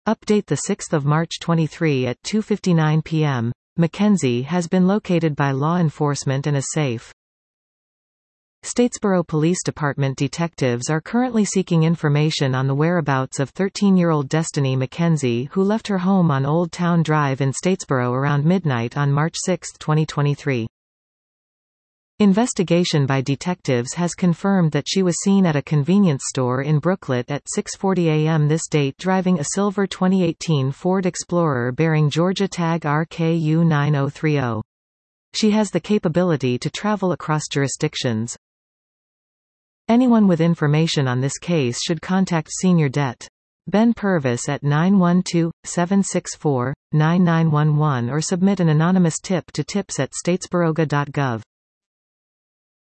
Update 6 March 23 at 2:59 p.m. Mackenzie has been located by law enforcement and is safe. Statesboro Police Department detectives are currently seeking information on the whereabouts of 13-year-old Destiny Mackenzie, who left her home on Old Town Drive in Statesboro around midnight on March 6, 2023. Investigation by detectives has confirmed that she was seen at a convenience store in Brooklet at 6:40 a.m. this date driving a silver 2018 Ford Explorer bearing Georgia tag RKU 9030. She has the capability to travel across jurisdictions. Anyone with information on this case should contact Senior Det. Ben Purvis at 912-764-9911 or submit an anonymous tip to tips@statesboroga.gov.